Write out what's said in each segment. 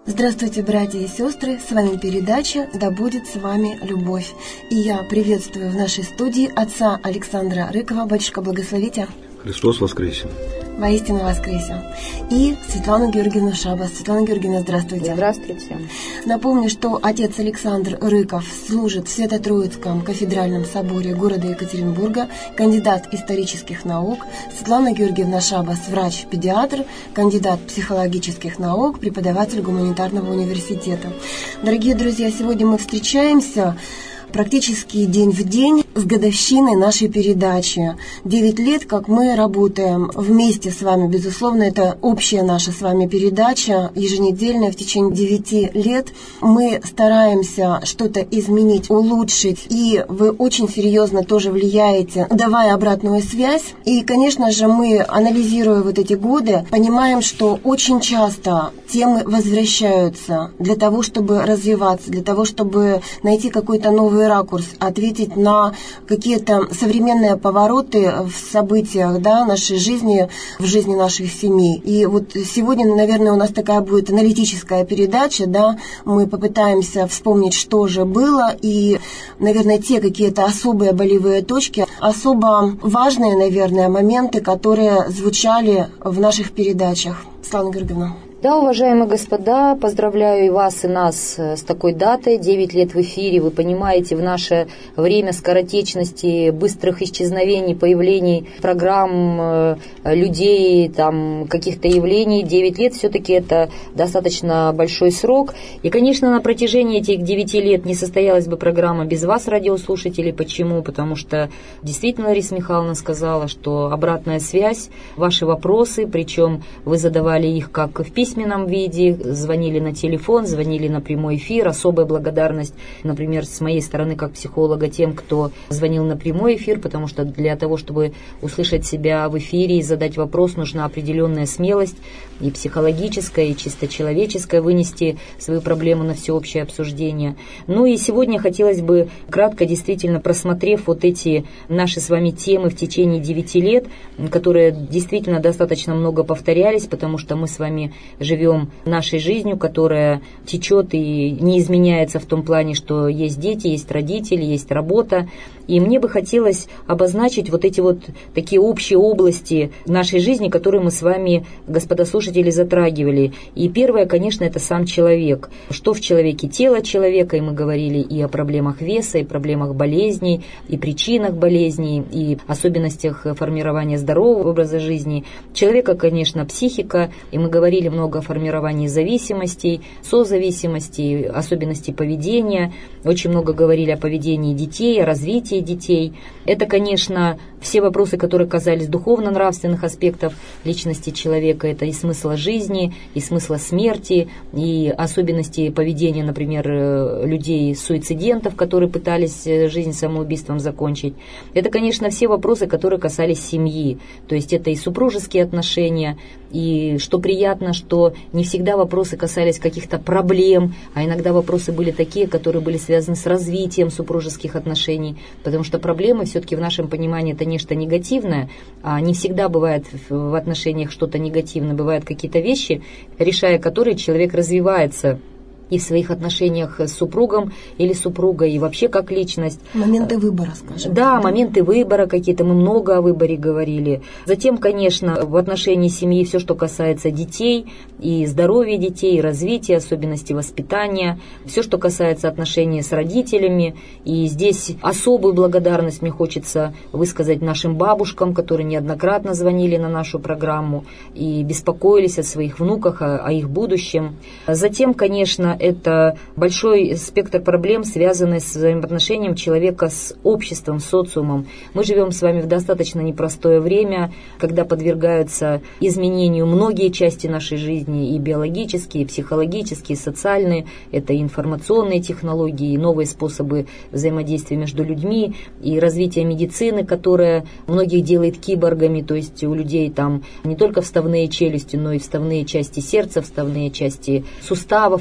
Здравствуйте, братья и сестры, с вами передача «Да будет с вами любовь». И я приветствую в нашей студии отца Александра Рыкова. Батюшка, благословите. Христос воскресе. Воистину воскресе. И Светлану Георгиевну Шабас. Светлана Георгиевна, здравствуйте. Здравствуйте. Напомню, что отец Александр Рыков служит в Свято-Троицком кафедральном соборе города Екатеринбурга, кандидат исторических наук. Светлана Георгиевна Шабас, врач-педиатр, кандидат психологических наук, преподаватель гуманитарного университета. Дорогие друзья, сегодня мы встречаемся практически день в день с годовщиной нашей передачи. 9 лет, как мы работаем вместе с вами. Безусловно, это общая наша с вами передача, еженедельная в течение 9 лет. Мы стараемся что-то изменить, улучшить, и вы очень серьезно тоже влияете, давая обратную связь. И, конечно же, мы, анализируя вот эти годы, понимаем, что очень часто темы возвращаются для того, чтобы развиваться, для того, чтобы найти какой-то новый ракурс, ответить на какие-то современные повороты в событиях, да, нашей жизни, в жизни наших семей. И вот сегодня, наверное, у нас такая будет аналитическая передача, да, мы попытаемся вспомнить, что же было, и, наверное, те какие-то особые болевые точки, особо важные, наверное, моменты, которые звучали в наших передачах. Светлана Георгиевна. Да, уважаемые господа, поздравляю и вас, и нас с такой датой. 9 лет в эфире. Вы понимаете, в наше время скоротечности, быстрых исчезновений, появлений программ, людей, там, каких-то явлений, 9 лет все-таки это достаточно большой срок. И, конечно, на протяжении этих 9 лет не состоялась бы программа без вас, радиослушателей. Почему? Потому что действительно Лариса Михайловна сказала, что обратная связь, ваши вопросы, причем вы задавали их как в письменном виде, звонили на телефон, звонили на прямой эфир. Особая благодарность, например, с моей стороны как психолога тем, кто звонил на прямой эфир, потому что для того, чтобы услышать себя в эфире и задать вопрос, нужна определенная смелость, и психологическая, и чисто человеческая, вынести свою проблему на всеобщее обсуждение. Ну и сегодня хотелось бы кратко, действительно, просмотрев вот эти наши с вами темы в течение 9 лет, которые действительно достаточно много повторялись, потому что мы с вами живем нашей жизнью, которая течет и не изменяется в том плане, что есть дети, есть родители, есть работа. И мне бы хотелось обозначить вот эти вот такие общие области нашей жизни, которые мы с вами, господа слушатели, затрагивали. И первое, конечно, это сам человек. Что в человеке? Тело человека, и мы говорили и о проблемах веса, и проблемах болезней, и причинах болезней, и особенностях формирования здорового образа жизни. Человека, конечно, психика, и мы говорили много о формировании зависимостей, созависимостей, особенностей поведения. Очень много говорили о поведении детей, о развитии детей. Это, конечно, все вопросы, которые касались духовно-нравственных аспектов личности человека. Это и смысла жизни, и смысла смерти, и особенности поведения, например, людей-суицидентов, которые пытались жизнь самоубийством закончить. Это, конечно, все вопросы, которые касались семьи. То есть это и супружеские отношения, и что приятно, что не всегда вопросы касались каких-то проблем, а иногда вопросы были такие, которые были связаны с развитием супружеских отношений, потому что проблемы все-таки в нашем понимании это нечто негативное, а не всегда бывает в отношениях что-то негативное, бывают какие-то вещи, решая которые человек развивается и в своих отношениях с супругом или супругой, и вообще как личность. Моменты выбора, скажем. Да, моменты выбора какие-то, мы много о выборе говорили. Затем, конечно, в отношении семьи все, что касается детей, и здоровья детей, и развития, особенностей воспитания, все, что касается отношений с родителями. И здесь особую благодарность мне хочется высказать нашим бабушкам, которые неоднократно звонили на нашу программу и беспокоились о своих внуках, о их будущем. Затем, конечно, это большой спектр проблем, связанных с взаимоотношением человека с обществом, с социумом. Мы живем с вами в достаточно непростое время, когда подвергаются изменению многие части нашей жизни, и биологические, и психологические, и социальные. Это и информационные технологии, и новые способы взаимодействия между людьми, и развитие медицины, которая многих делает киборгами, то есть у людей там не только вставные челюсти, но и вставные части сердца, вставные части суставов и так далее.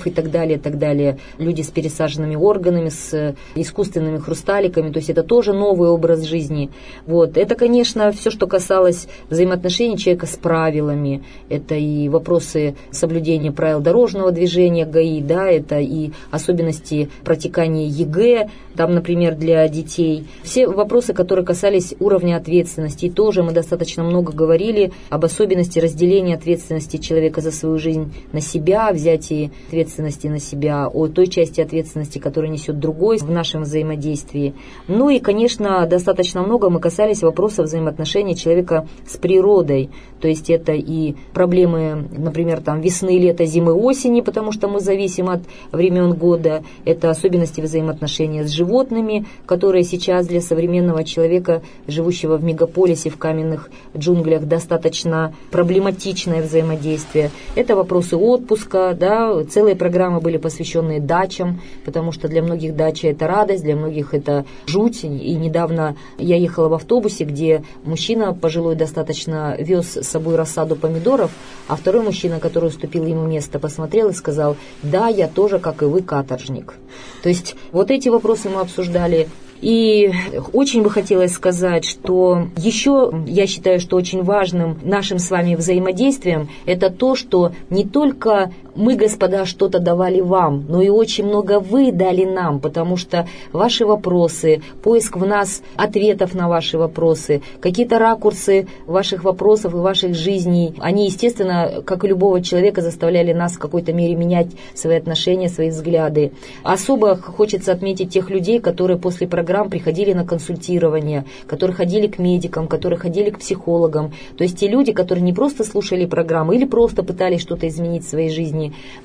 так далее. Люди с пересаженными органами, с искусственными хрусталиками, то есть это тоже новый образ жизни. Вот. Это, конечно, все, что касалось взаимоотношений человека с правилами. Это и вопросы соблюдения правил дорожного движения ГАИ, да, это и особенности протекания ЕГЭ, там, например, для детей. Все вопросы, которые касались уровня ответственности. И тоже мы достаточно много говорили об особенности разделения ответственности человека за свою жизнь на себя, взятии ответственности на себя, о той части ответственности, которую несет другой в нашем взаимодействии. Ну и, конечно, достаточно много мы касались вопросов взаимоотношений человека с природой. То есть это и проблемы, например, там, весны, лета, зимы, осени, потому что мы зависим от времен года. Это особенности взаимоотношения с животными, которые сейчас для современного человека, живущего в мегаполисе, в каменных джунглях, достаточно проблематичное взаимодействие. Это вопросы отпуска, да, целые программы были посвящены дачам, потому что для многих дача это радость, для многих это жуть. И недавно я ехала в автобусе, где мужчина пожилой достаточно вез с собой рассаду помидоров, а второй мужчина, который уступил ему место, посмотрел и сказал: да, я тоже, как и вы, каторжник. То есть вот эти вопросы мы обсуждали. И очень бы хотелось сказать, что еще я считаю, что очень важным нашим с вами взаимодействием это то, что не только мы, господа, что-то давали вам, но и очень много вы дали нам, потому что ваши вопросы, поиск в нас ответов на ваши вопросы, какие-то ракурсы ваших вопросов и ваших жизней, они, естественно, как и любого человека, заставляли нас в какой-то мере менять свои отношения, свои взгляды. Особо хочется отметить тех людей, которые после программ приходили на консультирование, которые ходили к медикам, которые ходили к психологам. То есть те люди, которые не просто слушали программы или просто пытались что-то изменить в своей жизни.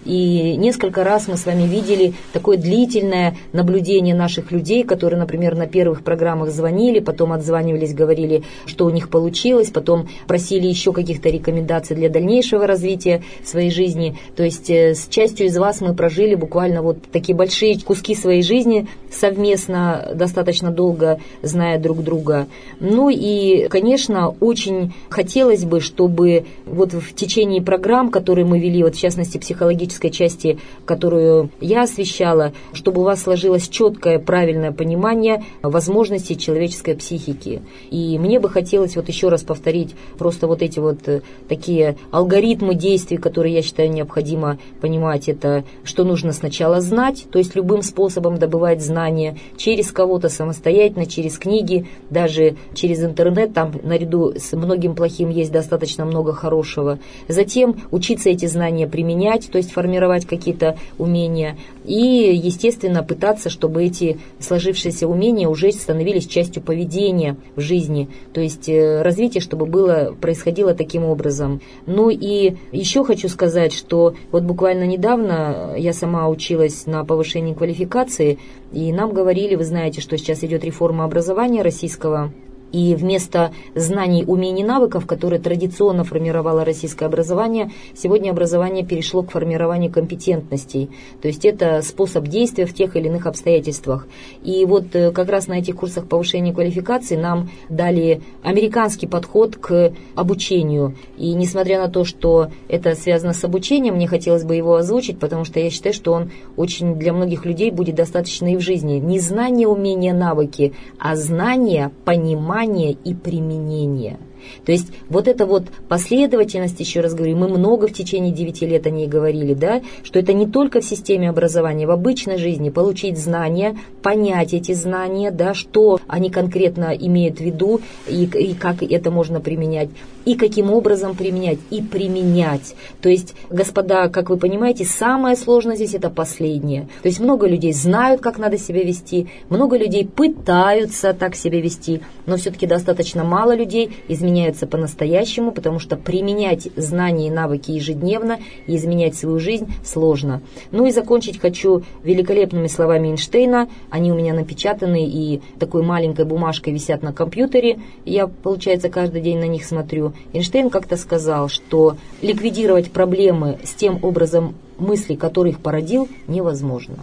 И несколько раз мы с вами видели такое длительное наблюдение наших людей, которые, например, на первых программах звонили, потом отзванивались, говорили, что у них получилось, потом просили еще каких-то рекомендаций для дальнейшего развития своей жизни. То есть с частью из вас мы прожили буквально вот такие большие куски своей жизни совместно, достаточно долго зная друг друга. Ну и, конечно, очень хотелось бы, чтобы вот в течение программ, которые мы вели, вот в частности психологической части, которую я освещала, чтобы у вас сложилось четкое, правильное понимание возможностей человеческой психики. И мне бы хотелось вот еще раз повторить просто вот эти вот такие алгоритмы действий, которые я считаю необходимо понимать. Это что нужно сначала знать, то есть любым способом добывать знания, через кого-то самостоятельно, через книги, даже через интернет, там наряду с многим плохим есть достаточно много хорошего. Затем учиться эти знания применять, то есть формировать какие-то умения. И, естественно, пытаться, чтобы эти сложившиеся умения уже становились частью поведения в жизни. То есть развитие, чтобы происходило таким образом. Ну и еще хочу сказать, что вот буквально недавно я сама училась на повышении квалификации, и нам говорили, вы знаете, что сейчас идет реформа образования российского, и вместо знаний, умений, навыков, которые традиционно формировало российское образование, сегодня образование перешло к формированию компетентностей. То есть это способ действия в тех или иных обстоятельствах. И вот как раз на этих курсах повышения квалификации нам дали американский подход к обучению. И несмотря на то, что это связано с обучением, мне хотелось бы его озвучить, потому что я считаю, что он очень для многих людей будет достаточно и в жизни. Не знания, умения, навыки, а знания, понимание и применение. То есть вот эта вот последовательность, еще раз говорю, мы много в течение 9 лет о ней говорили, да, что это не только в системе образования, в обычной жизни получить знания, понять эти знания, да, что они конкретно имеют в виду и как это можно применять, и каким образом применять, и применять. То есть, господа, как вы понимаете, самое сложное здесь это последнее. То есть много людей знают, как надо себя вести, много людей пытаются так себя вести, но все-таки достаточно мало людей изменяются по-настоящему, потому что применять знания и навыки ежедневно и изменять свою жизнь сложно. Ну и закончить хочу великолепными словами Эйнштейна. Они у меня напечатаны и такой маленькой бумажкой висят на компьютере. Я, получается, каждый день на них смотрю. Эйнштейн как-то сказал, что ликвидировать проблемы с тем образом мыслей, который их породил, невозможно.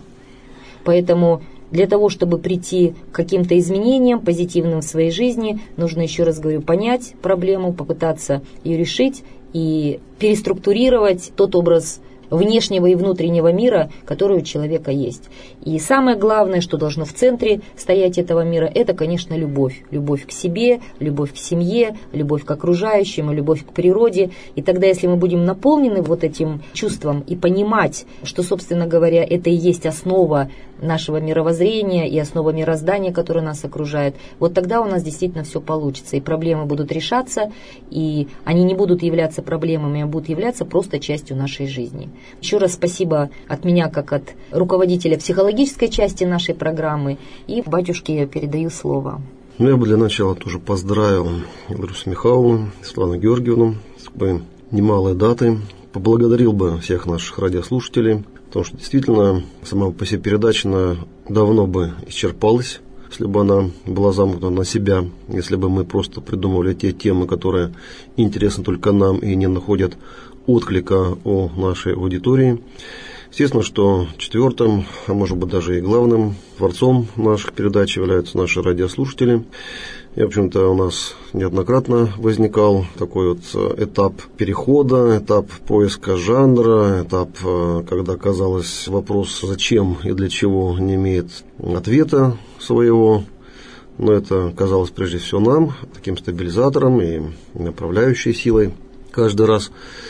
Поэтому для того, чтобы прийти к каким-то изменениям позитивным в своей жизни, нужно, еще раз говорю, понять проблему, попытаться ее решить и переструктурировать тот образ внешнего и внутреннего мира, который у человека есть. И самое главное, что должно в центре стоять этого мира, это, конечно, любовь. Любовь к себе, любовь к семье, любовь к окружающим, любовь к природе. И тогда, если мы будем наполнены вот этим чувством и понимать, что, собственно говоря, это и есть основа нашего мировоззрения и основа мироздания, которое нас окружает, вот тогда у нас действительно все получится, и проблемы будут решаться, и они не будут являться проблемами, а будут являться просто частью нашей жизни. Еще раз спасибо от меня, как от руководителя психологической части нашей программы, и батюшке я передаю слово. Я бы для начала тоже поздравил Ларису Михайловну, Светлану Георгиевну с такой немалой датой, поблагодарил бы всех наших радиослушателей, потому что действительно сама по себе передача давно бы исчерпалась, если бы она была замкнута на себя, если бы мы просто придумывали те темы, которые интересны только нам и не находят отклика у нашей аудитории. Естественно, что четвертым, а может быть даже и главным творцом наших передач являются наши радиослушатели. И, в общем-то, у нас неоднократно возникал такой вот этап перехода, этап поиска жанра, этап, когда казалось вопрос, зачем и для чего, не имеет ответа своего. Но это казалось прежде всего нам, таким стабилизатором и направляющей силой. Каждый раз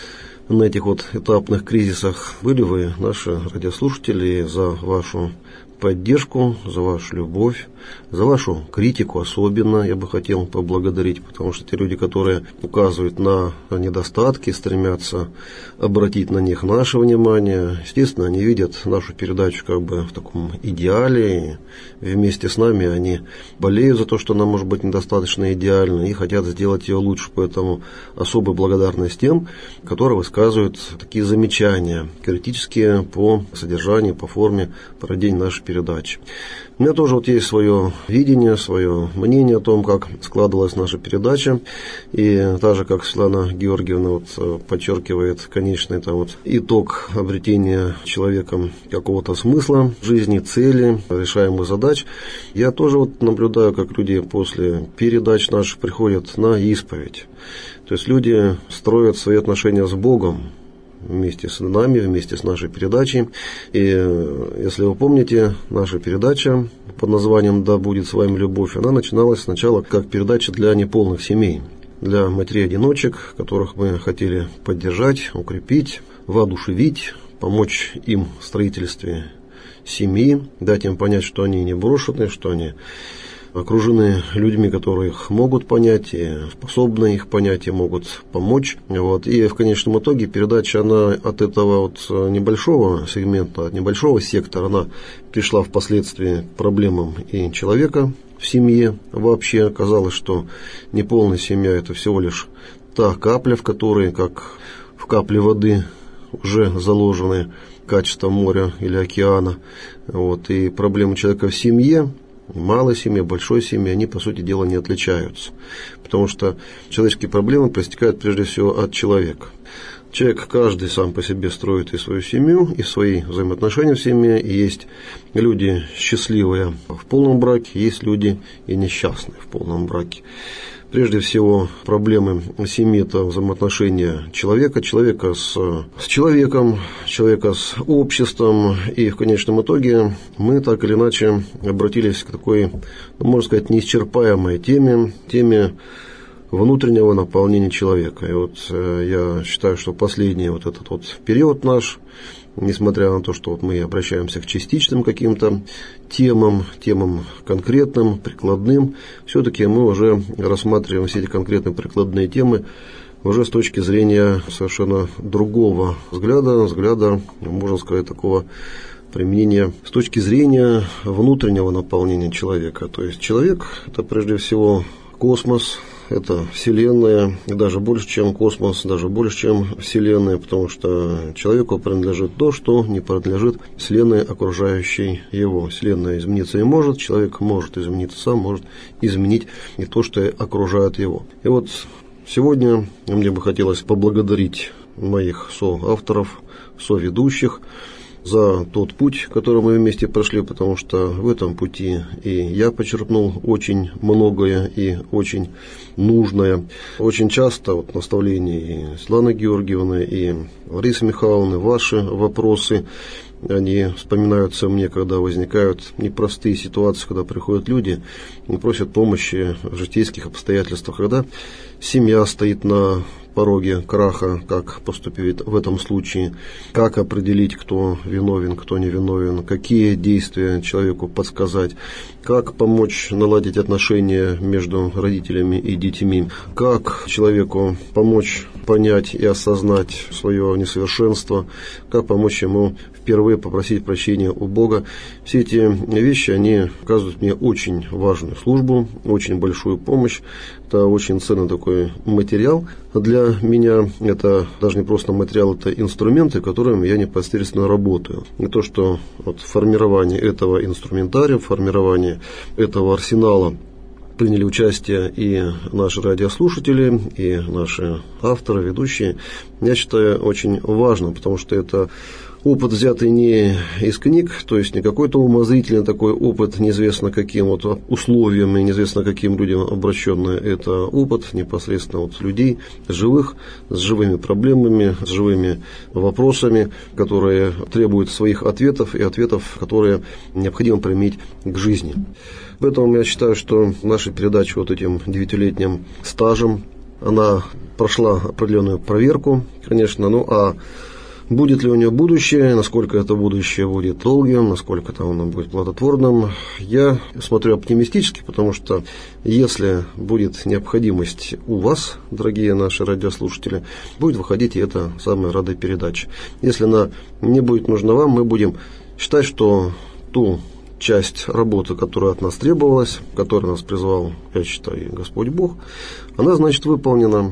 на этих вот этапных кризисах были вы, наши радиослушатели, за вашу поддержку, за вашу любовь, за вашу критику особенно я бы хотел поблагодарить, потому что те люди, которые указывают на недостатки, стремятся обратить на них наше внимание, естественно, они видят нашу передачу как бы в таком идеале, и вместе с нами они болеют за то, что она может быть недостаточно идеальна, и хотят сделать ее лучше, поэтому особая благодарность тем, которые высказывают такие замечания, критические по содержанию, по форме проведения нашей передачи. У меня тоже вот есть свое видение, свое мнение о том, как складывалась наша передача. И так же, как Светлана Георгиевна вот подчеркивает конечный там вот итог обретения человеком какого-то смысла жизни, цели, решаемых задач, я тоже вот наблюдаю, как люди после передач наших приходят на исповедь. То есть люди строят свои отношения с Богом вместе с нами, вместе с нашей передачей. И если вы помните, наша передача под названием «Да будет с вами любовь», она начиналась сначала как передача для неполных семей, для матерей-одиночек, которых мы хотели поддержать, укрепить, воодушевить, помочь им в строительстве семьи, дать им понять, что они не брошены, что они окружены людьми, которые их могут понять, и способны их понять, и могут помочь. Вот. И в конечном итоге передача, она от этого вот небольшого сегмента, от небольшого сектора, она пришла впоследствии к проблемам и человека в семье. Вообще оказалось, что неполная семья – это всего лишь та капля, в которой, как в капле воды, уже заложены качества моря или океана. Вот. И проблемы человека в семье, малой семье, большой семье, они, по сути дела, не отличаются. Потому что человеческие проблемы проистекают прежде всего от человека. Человек каждый сам по себе строит и свою семью, и свои взаимоотношения в семье. И есть люди счастливые в полном браке, есть люди и несчастные в полном браке. Прежде всего, проблемы семьи – это взаимоотношения человека с человеком, человека с обществом. И в конечном итоге мы так или иначе обратились к такой, можно сказать, неисчерпаемой теме внутреннего наполнения человека. И вот я считаю, что последний вот этот вот период наш, несмотря на то, что вот мы обращаемся к частичным каким-то темам конкретным, прикладным, все-таки мы уже рассматриваем все эти конкретные прикладные темы уже с точки зрения совершенно другого взгляда, можно сказать, такого применения с точки зрения внутреннего наполнения человека. То есть человек – это прежде всего космос, это Вселенная, и даже больше, чем космос, даже больше, чем Вселенная, потому что человеку принадлежит то, что не принадлежит Вселенной, окружающей его. Вселенная измениться не может, человек может измениться сам, может изменить и то, что окружает его. И вот сегодня мне бы хотелось поблагодарить моих соавторов, соведущих, за тот путь, который мы вместе прошли, потому что в этом пути и я почерпнул очень многое и очень нужное. Очень часто вот наставления и Светланы Георгиевны, и Ларисы Михайловны, ваши вопросы, они вспоминаются мне, когда возникают непростые ситуации, когда приходят люди и просят помощи в житейских обстоятельствах, когда семья стоит на пороге краха, как поступить в этом случае, как определить, кто виновен, кто не виновен, какие действия человеку подсказать, как помочь наладить отношения между родителями и детьми, как человеку помочь понять и осознать свое несовершенство, как помочь ему впервые попросить прощения у Бога. Все эти вещи, они оказывают мне очень важную службу, очень большую помощь. Это очень ценный такой материал. Для меня это даже не просто материал, это инструменты, которыми я непосредственно работаю. Не то, что вот в формировании этого инструментария, в формировании этого арсенала приняли участие и наши радиослушатели, и наши авторы, ведущие. Я считаю очень важным, потому что это опыт, взятый не из книг, то есть не какой-то умозрительный такой опыт, неизвестно каким вот условиям и неизвестно каким людям обращенный. Это опыт непосредственно от людей живых, с живыми проблемами, с живыми вопросами, которые требуют своих ответов и ответов, которые необходимо применить к жизни. Поэтому я считаю, что наша передача вот этим 9-летним стажем, она прошла определенную проверку, конечно, а будет ли у нее будущее, насколько это будущее будет долгим, насколько там оно будет плодотворным, я смотрю оптимистически, потому что если будет необходимость у вас, дорогие наши радиослушатели, будет выходить и эта самая радиопередача. Если она не будет нужна вам, мы будем считать, что ту часть работы, которая от нас требовалась, которую нас призвал, я считаю, Господь Бог, она, значит, выполнена,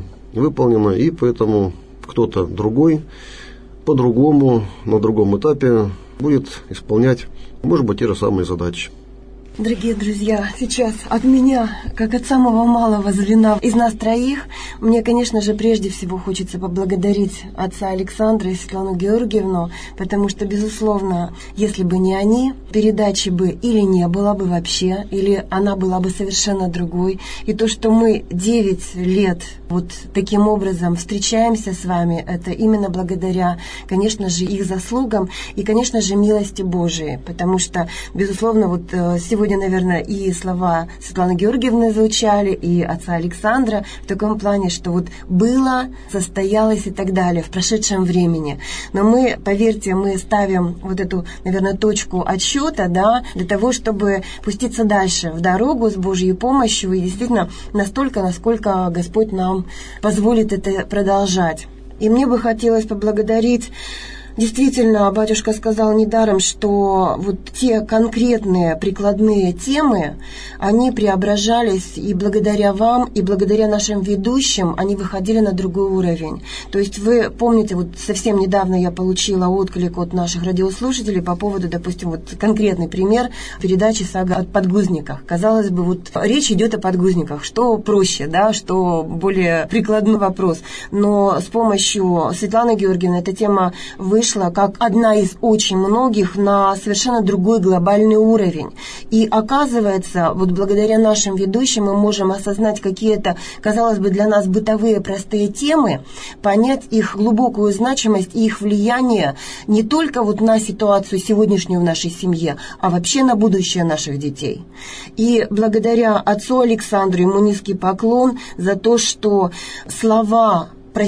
и поэтому кто-то другой по-другому, на другом этапе будет исполнять, может быть, те же самые задачи. Дорогие друзья, сейчас от меня, как от самого малого звена из нас троих, мне, конечно же, прежде всего хочется поблагодарить отца Александра и Светлану Георгиевну, потому что, безусловно, если бы не они, передачи бы или не было бы вообще, или она была бы совершенно другой. И то, что мы 9 лет вот таким образом встречаемся с вами, это именно благодаря, конечно же, их заслугам и, конечно же, милости Божией, потому что, безусловно, вот сегодня, наверное, и слова Светланы Георгиевны звучали, и отца Александра в таком плане, что вот было, состоялось и так далее в прошедшем времени. Но мы, поверьте, мы ставим вот эту, наверное, точку отсчета, да, для того, чтобы пуститься дальше в дорогу с Божьей помощью и действительно настолько, насколько Господь нам позволит это продолжать. И мне бы хотелось поблагодарить. Действительно, батюшка сказал недаром, что вот те конкретные прикладные темы, они преображались и благодаря вам, и благодаря нашим ведущим, они выходили на другой уровень. То есть вы помните, вот совсем недавно я получила отклик от наших радиослушателей по поводу, допустим, вот конкретный пример передачи «Сага о подгузниках». Казалось бы, вот речь идет о подгузниках, что проще, да, что более прикладной вопрос. Но с помощью Светланы Георгиевны эта тема вышла как одна из очень многих на совершенно другой глобальный уровень. И оказывается, вот благодаря нашим ведущим мы можем осознать какие-то, казалось бы, для нас бытовые простые темы, понять их глубокую значимость и их влияние не только вот на ситуацию сегодняшнюю в нашей семье, а вообще на будущее наших детей. И благодаря отцу Александру ему низкий поклон за то, что слова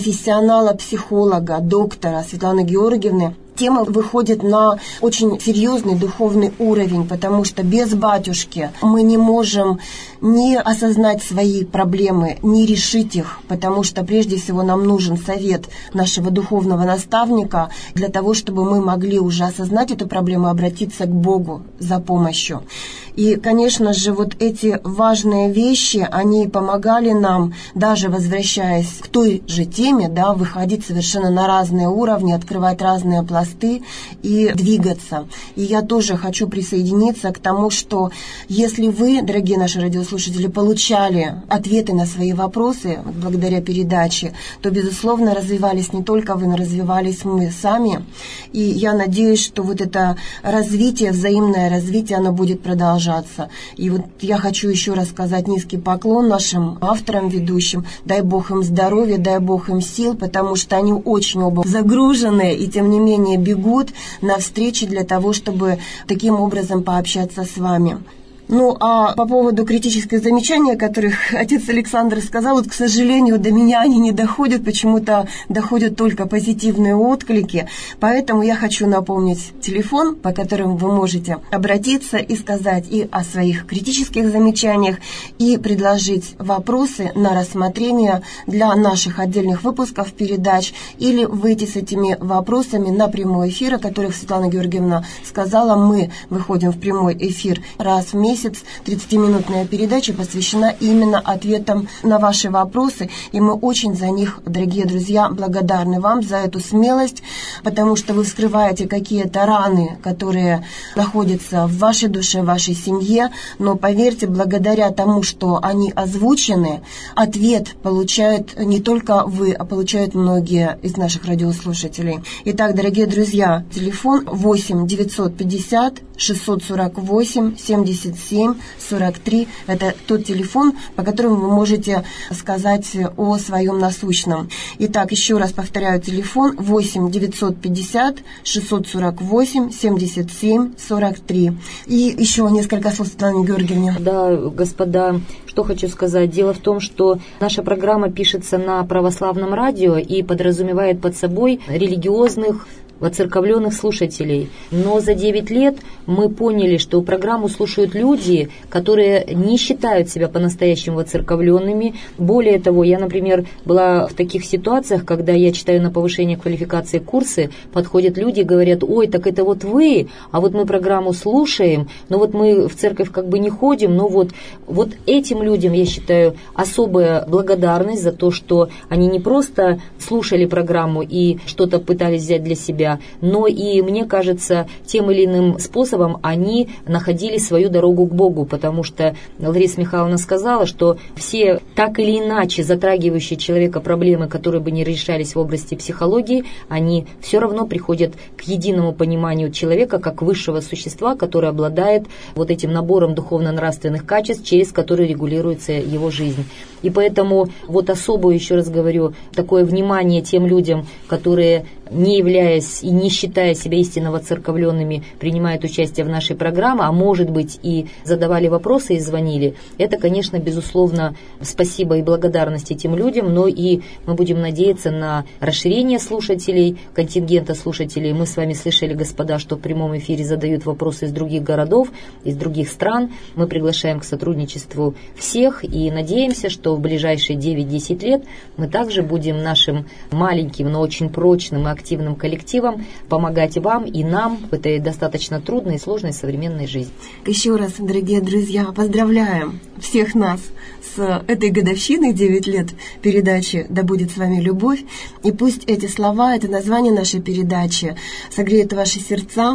профессионала-психолога, доктора Светланы Георгиевны, тема выходит на очень серьезный духовный уровень, потому что без батюшки мы не можем ни осознать свои проблемы, ни решить их, потому что прежде всего нам нужен совет нашего духовного наставника для того, чтобы мы могли уже осознать эту проблему и обратиться к Богу за помощью. И, конечно же, вот эти важные вещи, они помогали нам, даже возвращаясь к той же теме, да, выходить совершенно на разные уровни, открывать разные пласты и двигаться. И я тоже хочу присоединиться к тому, что если вы, дорогие наши радиослушатели, получали ответы на свои вопросы благодаря передаче, то, безусловно, развивались не только вы, но развивались мы сами. И я надеюсь, что вот это развитие, взаимное развитие, оно будет продолжаться. И вот я хочу еще раз сказать низкий поклон нашим авторам, ведущим. Дай Бог им здоровья, дай Бог им сил, потому что они очень оба загружены и, тем не менее, бегут на встречи для того, чтобы таким образом пообщаться с вами. Ну, а по поводу критических замечаний, о которых отец Александр сказал, вот, к сожалению, до меня они не доходят, почему-то доходят только позитивные отклики. Поэтому я хочу напомнить телефон, по которому вы можете обратиться и сказать и о своих критических замечаниях, и предложить вопросы на рассмотрение для наших отдельных выпусков передач, или выйти с этими вопросами на прямой эфир, о которых Светлана Георгиевна сказала. Мы выходим в прямой эфир раз в месяц. 30-минутная передача посвящена именно ответам на ваши вопросы, и мы очень за них, дорогие друзья, благодарны вам за эту смелость, потому что вы вскрываете какие-то раны, которые находятся в вашей душе, в вашей семье, но поверьте, благодаря тому, что они озвучены, ответ получают не только вы, а получают многие из наших радиослушателей. Итак, дорогие друзья, телефон 8 950 648 77 43. Это тот телефон, по которому вы можете сказать о своем насущном. Итак, еще раз повторяю, телефон 8 950 648 77 43. И еще несколько слов Светлане Георгиевне. Да, господа, что хочу сказать. Дело в том, что наша программа пишется на православном радио и подразумевает под собой религиозных, воцерковленных слушателей. Но за 9 лет мы поняли, что программу слушают люди, которые не считают себя по-настоящему воцерковленными. Более того, я, например, была в таких ситуациях, когда я читаю на повышение квалификации курсы, подходят люди и говорят: ой, так это вот вы, а вот мы программу слушаем, но вот мы в церковь как бы не ходим, но вот этим людям, я считаю, особая благодарность за то, что они не просто слушали программу и что-то пытались взять для себя, но и, мне кажется, тем или иным способом они находили свою дорогу к Богу, потому что Лариса Михайловна сказала, что все так или иначе затрагивающие человека проблемы, которые бы не решались в области психологии, они все равно приходят к единому пониманию человека как высшего существа, который обладает вот этим набором духовно-нравственных качеств, через которые регулируется его жизнь. И поэтому вот особо, еще раз говорю, такое внимание тем людям, которые, не являясь и не считая себя истинно воцерковленными, принимают участие в нашей программе, а может быть и задавали вопросы и звонили, это, конечно, безусловно, спасибо и благодарность этим людям, но и мы будем надеяться на расширение слушателей, контингента слушателей. Мы с вами слышали, господа, что в прямом эфире задают вопросы из других городов, из других стран. Мы приглашаем к сотрудничеству всех и надеемся, что в ближайшие 9-10 лет мы также будем нашим маленьким, но очень прочным и активным коллективом помогать вам и нам в этой достаточно трудной и сложной современной жизни. Еще раз, дорогие друзья, поздравляем всех нас с этой годовщиной, 9 лет передачи «Да будет с вами любовь». И пусть эти слова, это название нашей передачи согреют ваши сердца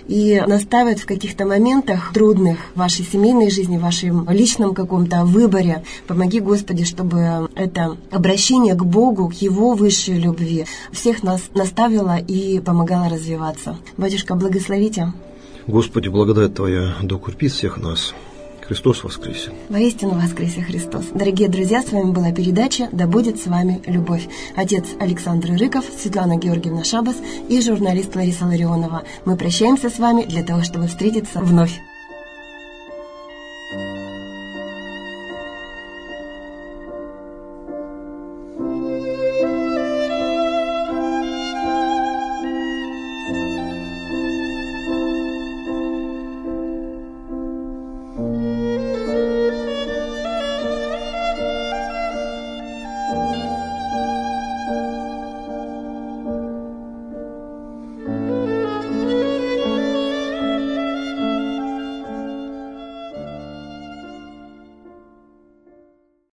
и наставят в каких-то моментах трудных в вашей семейной жизни, в вашем личном каком-то выборе. Помоги, Господи, чтобы это обращение к Богу, к Его высшей любви всех нас наставило и помогало развиваться. Батюшка, благословите. Господи, благодать Твоя да укрепит всех нас. Христос воскресе! Воистину воскресе Христос! Дорогие друзья, с вами была передача «Да будет с вами любовь». Отец Александр Рыков, Светлана Георгиевна Шабас и журналист Лариса Ларионова. Мы прощаемся с вами для того, чтобы встретиться вновь.